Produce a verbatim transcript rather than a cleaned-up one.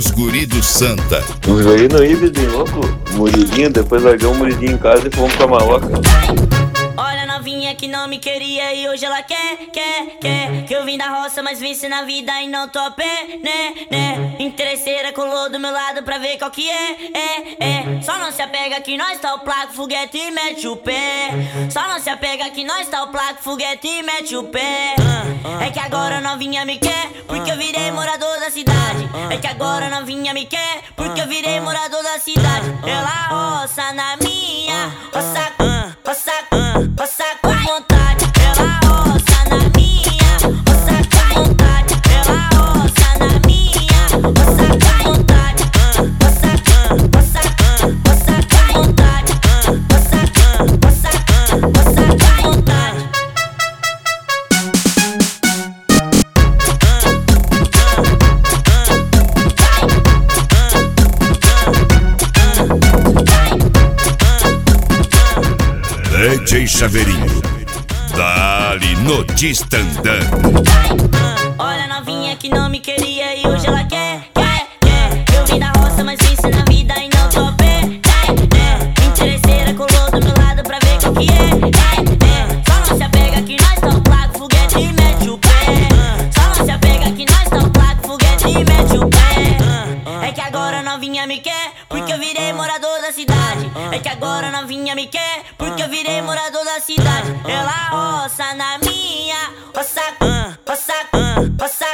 os guri do Santa. Os guri não iam, vizinho louco. Muridinho, depois largamos o muridinho em casa e fomos pra Maloca. Olha a novinha que não me queria e hoje ela quer, quer, quer. Que eu vim da roça, mas venci na vida e não tô a pé, né, né. Interesseira colou do meu lado pra ver qual que é, é, é. Só não se apega que nós tá o placo, foguete e mete o pé. Só não se apega que nós tá o placo, foguete e mete o pé. É que agora a novinha me quer, porque eu virei morador da cidade. É que agora a novinha me quer, porque eu virei morador da cidade. Ela roça na minha, roça, roça, roça com vontade. Ela roça na minha, roça com vontade. Ela roça na minha, roça com vontade. Roça, roça, roça com vontade. Roça, roça, roça com vontade. D J Chaveirinho, dá-lhe notícia andando. Olha a novinha que não me queria e hoje ela quer, quer, quer. Eu vim da roça, mas venci na vida e não tô a pé, é, é. Interesseira colou do meu lado pra ver qual que é, é, é. Só não se apega que nós tá o placo, foguete e mete o pé. Só não se apega que nós tá o placo, foguete e mete o pé. É que agora a novinha me quer, porque eu virei morador da cidade. É que agora a novinha me quer, porque eu virei morador da cidade. Ela roça na minha, roça, roça, roça